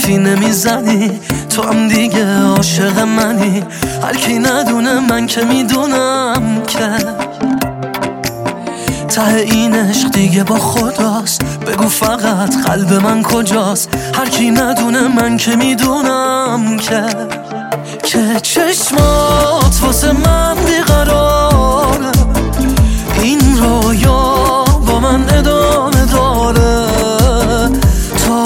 حرفی نمیزنی، تو هم دیگه عاشق منی. هر کی ندونه من که میدونم که ته این عشق دیگه با خداست. بگو فقط قلب من کجاست؟ هر کی ندونه من که میدونم که چشمات واسه من بیقراره، این رویا با من ادامه داره تا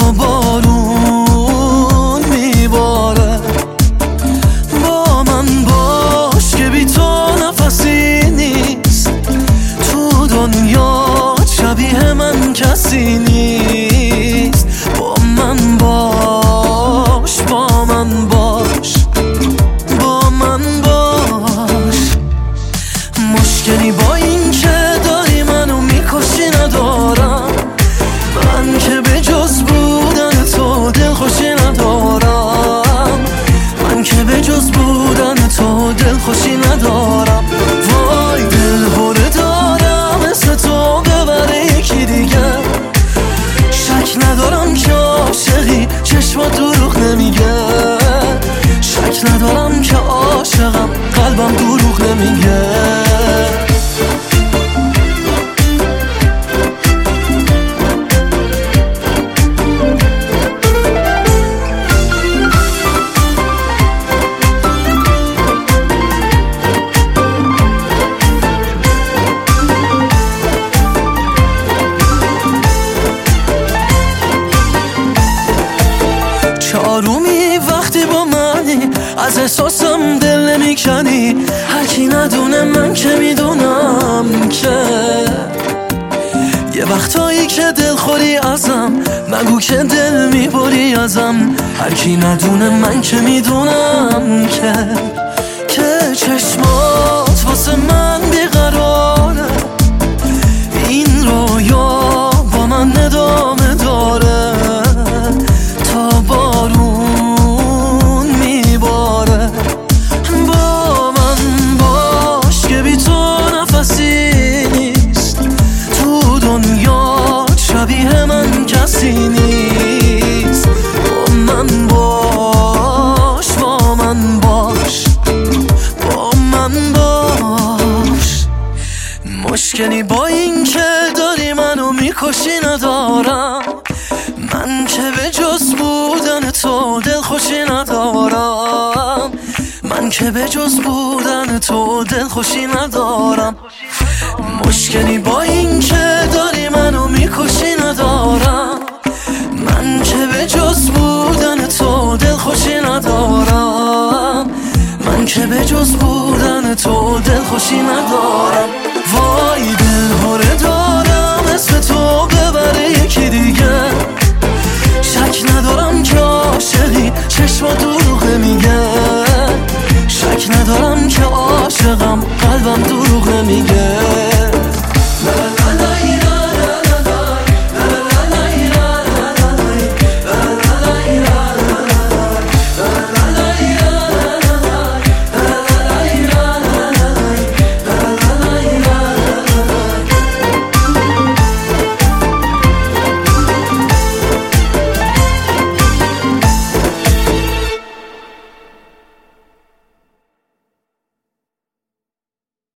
بارون میباره. با من باش که بی تو نفسی نیست، تو دنیا شبیه من کسی نیست. با من باش، با من باش، با من باش. مشکلی با این که داری منو میکشی ندارم، من که به جز بودن تو دلخوشی ندارم، من که به جز بودن تو دلخوشی ندارم. وای دلهوره دارم مثل تو ببره یکی دیگه، شک ندارم که عاشقی چشمات دروغ نمیگه، شک ندارم که عاشقم قلبم دروغ نمیگه. آرومی وقتی با منی، از احساسم دل نمیکنی. هر کی ندونه من که میدونم که یه وقتایی که دل خوری ازم، نگو که دل میبری ازم. هر کی ندونه من که میدونم که چشمات واسه من بیقراره، این رویا با من ادامه داره تا بارون میباره. با من باش که بی تو نفسی نیست، تو دنیا شبیه من کسی نیست. با من باش، با من باش، با من باش. مشکلی با این که داری منو میکشی ندارم، من که به جز بودن تو دلخوشی ندارم، من که به جز بودن تو دلخوشی ندارم. مشکلی با این که داری منو میکشی ندارم، من که به جز بودن تو دلخوشی ندارم، من که به جز بودن تو دلخوشی ندارم. وای دلهوره دارم مثل تو ببره یکی دیگه، شک ندارم که عاشقی چشما دروغ نمیگه، شک ندارم که عاشقم قلبم دروغ نمیگه.